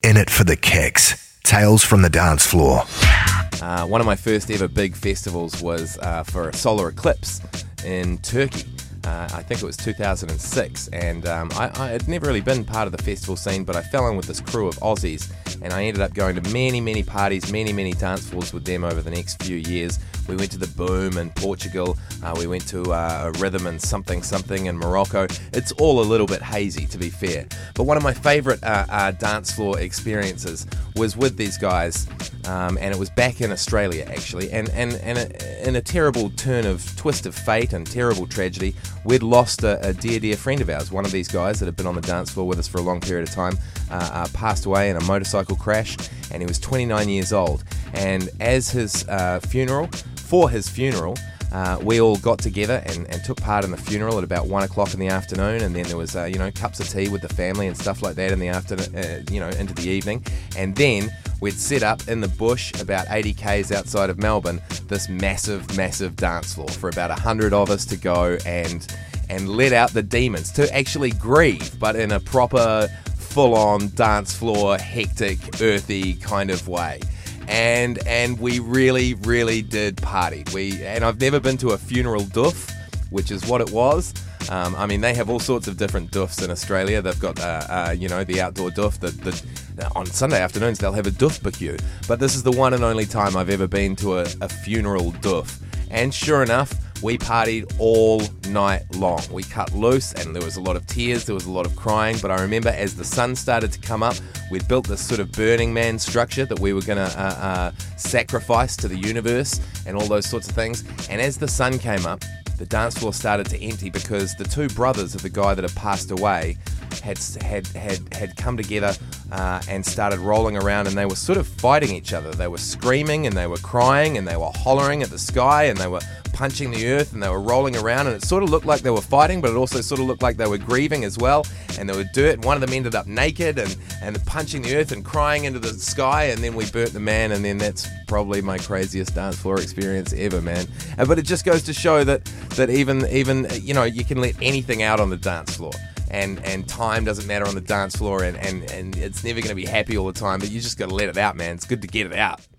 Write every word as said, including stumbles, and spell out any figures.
in it for the kicks. Tales from the dance floor. Uh, one of my first ever big festivals was uh, for a solar eclipse in Turkey. Uh, I think it was two thousand six, and um, I, I had never really been part of the festival scene, but I fell in with this crew of Aussies, and I ended up going to many, many parties, many, many dance floors with them over the next few years. We went to the Boom in Portugal, uh, we went to uh, a Rhythm and something something in Morocco. It's all a little bit hazy, to be fair. But one of my favourite uh, uh, dance floor experiences was with these guys, um, and it was back in Australia, actually, and, and, and a, in a terrible turn of twist of fate and terrible tragedy, we'd lost a, a dear, dear friend of ours. One of these guys that had been on the dance floor with us for a long period of time uh, uh, passed away in a motorcycle crash, and he was twenty-nine years old. And as his uh, funeral, for his funeral, uh, we all got together and, and took part in the funeral at about one o'clock in the afternoon, and then there was, uh, you know, cups of tea with the family and stuff like that in the afternoon, uh, you know, into the evening. And then we'd set up in the bush about eighty kays outside of Melbourne this massive, massive dance floor for about one hundred of us to go and and let out the demons, to actually grieve, but in a proper, full-on dance floor, hectic, earthy kind of way. And and we really, really did party. We and I've never been to a funeral doof, which is what it was. Um, I mean, they have all sorts of different doofs in Australia. They've got, uh, uh, you know, the outdoor doof. The, the, on Sunday afternoons, they'll have a doof barbecue. But this is the one and only time I've ever been to a, a funeral doof. And sure enough, we partied all night long. We cut loose, and there was a lot of tears, there was a lot of crying, but I remember as the sun started to come up, we'd built this sort of Burning Man structure that we were going to uh, uh, sacrifice to the universe and all those sorts of things. And as the sun came up, the dance floor started to empty because the two brothers of the guy that had passed away had had had, had come together uh, and started rolling around, and they were sort of fighting each other. They were screaming and they were crying and they were hollering at the sky and they were punching the earth and they were rolling around, and it sort of looked like they were fighting, but it also sort of looked like they were grieving as well. And there were dirt, and one of them ended up naked and, and punching the earth and crying into the sky, and then we burnt the man, and then that's probably my craziest dance floor experience ever, man. Uh, but it just goes to show that that even even you know, you can let anything out on the dance floor. And and time doesn't matter on the dance floor, and, and, and it's never going to be happy all the time, but you just got to let it out, man. It's good to get it out.